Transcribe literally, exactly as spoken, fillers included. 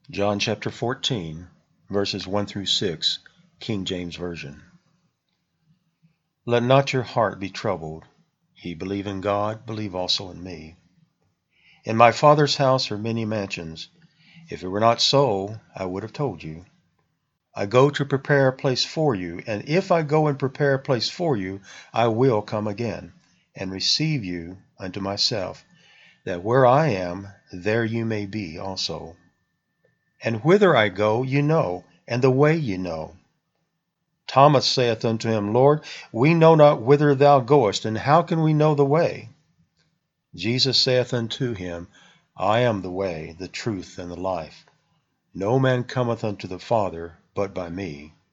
John chapter fourteen, verses one through six, King James Version. Let not your heart be troubled. Ye believe in God, believe also in me. In my Father's house are many mansions. If it were not so, I would have told you. I go to prepare a place for you, and if I go and prepare a place for you, I will come again, and receive you unto myself, that where I am, there you may be also. And whither I go, you know, and the way you know. Thomas saith unto him, Lord, we know not whither thou goest, and how can we know the way? Jesus saith unto him, I am the way, the truth, and the life. No man cometh unto the Father but by me.